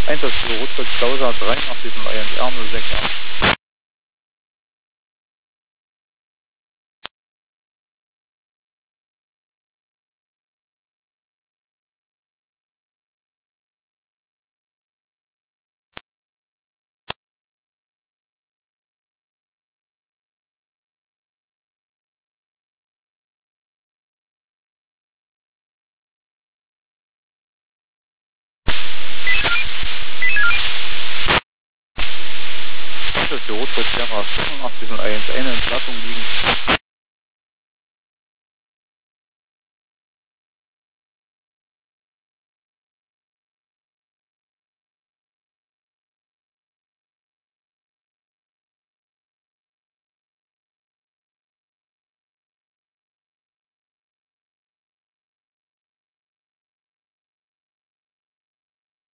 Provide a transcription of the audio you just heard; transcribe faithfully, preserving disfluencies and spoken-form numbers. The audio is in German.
Einsatzführer Rotwitz Klauser dreiundachtzig null eins R null sechs acht. Einsatzführer Rotwitz Sierra fünfundachtzig null eins, eine Entlassung liegen.